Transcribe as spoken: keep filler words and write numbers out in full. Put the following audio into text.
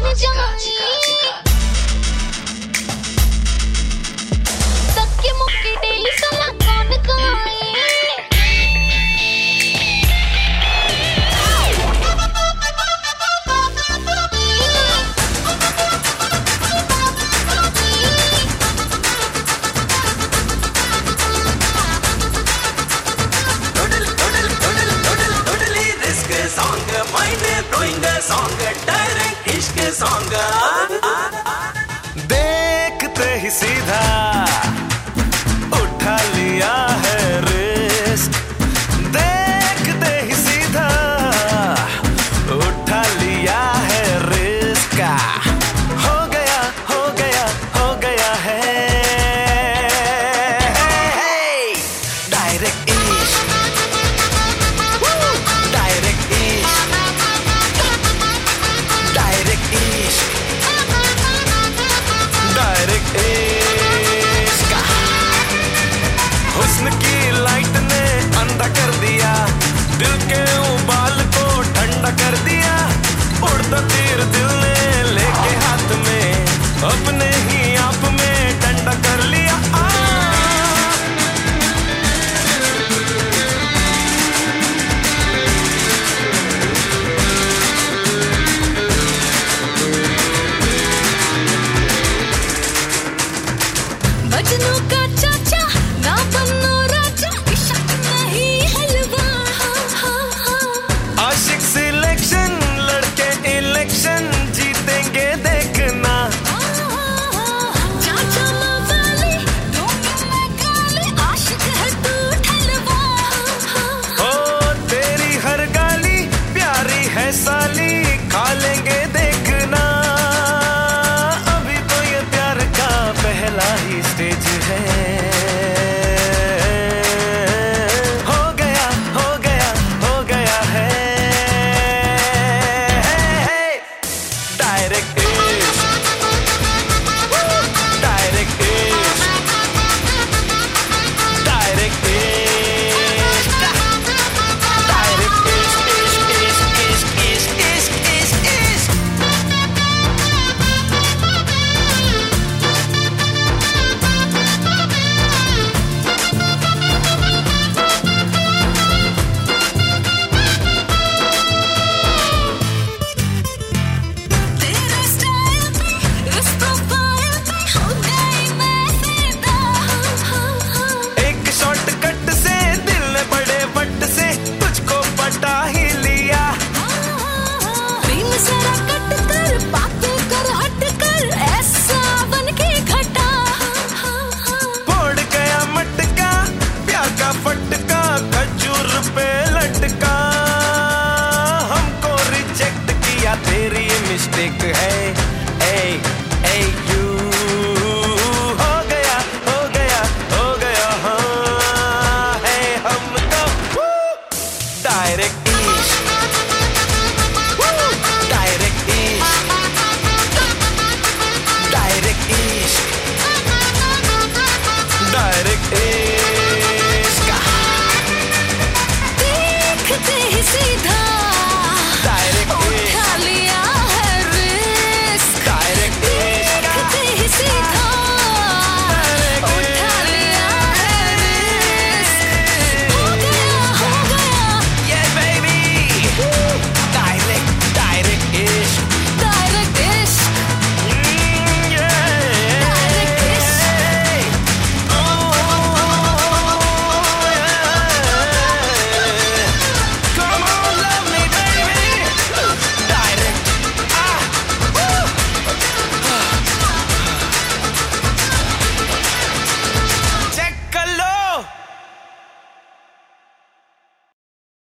जाई सक्के मुक्के डेली सला कौन खाई song, mind blowing song, direct इश्क song. देखते ही सीधा उठा लिया है रिस्क, देखते ही सीधा उठा लिया है रिस्क. हो गया हो गया हो गया है डायरेक्ट इश्क, डायरेक्ट इश्क, डायरेक्ट इश्क, डायरेक्ट इश्क. हुस्न की लाइट ने अंधा कर दिया, दिल के उबाल को ठंडा कर दिया. उड़ता तीर दिल ने लेके हाथ में अपने ही आप में डंडा कर लिया. आ मजनू का चाचा ना बनो राजा, इश्क नहीं हलवा. आशिक सिलेक्शन, लड़के इलेक्शन जीतेंगे देखना. चाचा मवाली दूंगी मैं गाली, आशिक है तू ठलवा. ओ तेरी हर गाली प्यारी है साली, खा लेंगे देखना. अभी तो ये प्यार का पहला ही स्टेज है. हो गया हो गया हो गया है डायरेक्ट इश्क, डायरेक्ट इश्क, डायरेक्ट इश्क, डायरेक्ट इश्क, इश्क इश्क इश्क इश्क इश्क इश्क. तेरे स्टाइल पे, इस प्रोफाइल पे हो गई मैं फिदा. एक शॉर्टकट से दिल ने बड़े वट से तुझको पटा ही लिया. प्रेम जरा कट कर, बातें कर हट कर, ऐसा बन के घटा. फोड़ गया मटका प्यार का फटका, खजूर पे लटका. हमको रिजेक्ट किया तेरी मिस्टेक है.